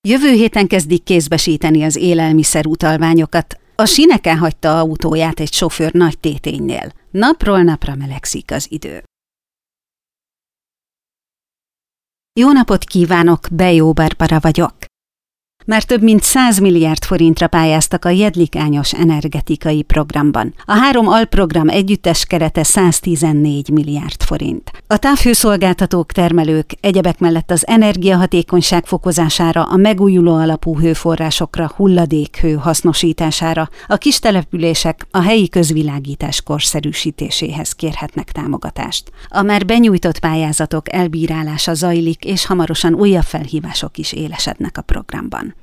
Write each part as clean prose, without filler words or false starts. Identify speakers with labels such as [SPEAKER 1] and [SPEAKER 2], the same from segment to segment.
[SPEAKER 1] Jövő héten kezdik kézbesíteni az élelmiszerutalványokat. A sineken hagyta autóját egy sofőr Nagy Téténynél. Napról napra melegszik az idő. Jó napot kívánok, Bejó Barbara vagyok. Már több mint 100 milliárd forintra pályáztak a Jedlik-Ányos energetikai programban. A 3 alprogram együttes kerete 114 milliárd forint. A távhőszolgáltatók, termelők egyebek mellett az energiahatékonyság fokozására, a megújuló alapú hőforrásokra, hulladékhő hasznosítására, a kistelepülések a helyi közvilágítás korszerűsítéséhez kérhetnek támogatást. A már benyújtott pályázatok elbírálása zajlik, és hamarosan újabb felhívások is élesednek a programban.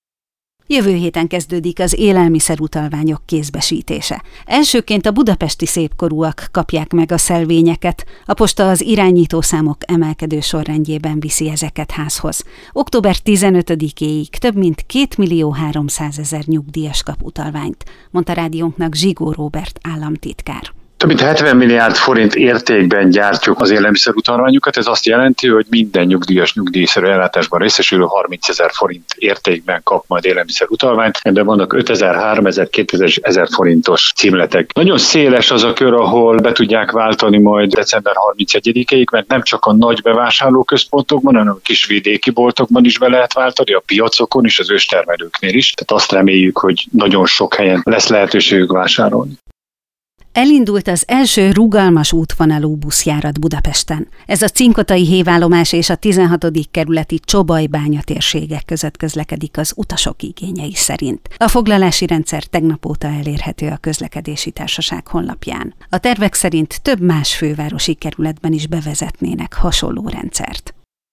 [SPEAKER 1] Jövő héten kezdődik az élelmiszerutalványok kézbesítése. Elsőként a budapesti szépkorúak kapják meg a szelvényeket, a posta az irányítószámok emelkedő sorrendjében viszi ezeket házhoz. Október 15-éig több mint 2 300 000 nyugdíjas kap utalványt, mondta rádiónknak Zsigó Róbert államtitkár.
[SPEAKER 2] Több mint 70 milliárd forint értékben gyártjuk az élelmiszerutalványokat. Ez azt jelenti, hogy minden nyugdíjas nyugdíjszerű ellátásban részesülő 30 000 forint értékben kap majd élelmiszerutalványt. Ebben vannak 5000, 3000, 2000 és 1000 forintos címletek. Nagyon széles az a kör, ahol be tudják váltani majd december 31-ig, mert nem csak a nagy bevásárlóközpontokban, hanem a kis vidéki boltokban is be lehet váltani, a piacokon is, az őstermelőknél is. Tehát azt reméljük, hogy nagyon sok helyen lesz lehetőségük vásárolni.
[SPEAKER 1] Elindult az első rugalmas útvonalú buszjárat Budapesten. Ez a Cinkotai hévállomás és a 16. kerületi Csobaj-bánya térségek között közlekedik az utasok igényei szerint. A foglalási rendszer tegnap óta elérhető a közlekedési társaság honlapján. A tervek szerint több más fővárosi kerületben is bevezetnének hasonló rendszert.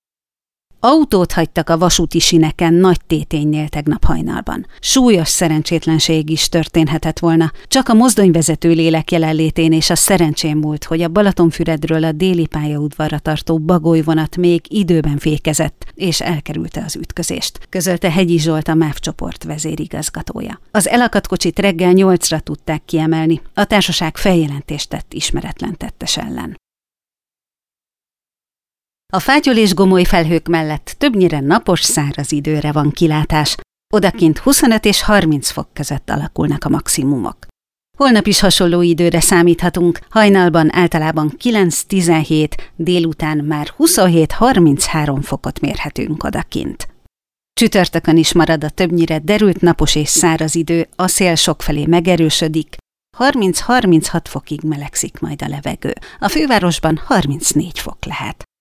[SPEAKER 1] Autót hagytak a vasúti sineken Nagy Téténynél tegnap hajnalban. Súlyos szerencsétlenség is történhetett volna, csak a mozdonyvezető lélek jelenlétén és a szerencsén múlt, hogy a Balatonfüredről a déli pályaudvarra tartó bagolyvonat még időben fékezett, és elkerülte az ütközést, közölte Hegyi Zsolt, a MÁV csoport vezérigazgatója. Az elakadt kocsit reggel 8-ra tudták kiemelni, a társaság feljelentést tett ismeretlen tettes ellen. A fátyol és gomoly felhők mellett többnyire napos, száraz időre van kilátás. Odakint 25 és 30 fok között alakulnak a maximumok. Holnap is hasonló időre számíthatunk, hajnalban általában 9-17, délután már 27-33 fokot mérhetünk odakint. Csütörtökön is marad a többnyire derült napos és száraz idő, a szél sokfelé megerősödik, 30-36 fokig melegszik majd a levegő. A fővárosban 34 fok lehet.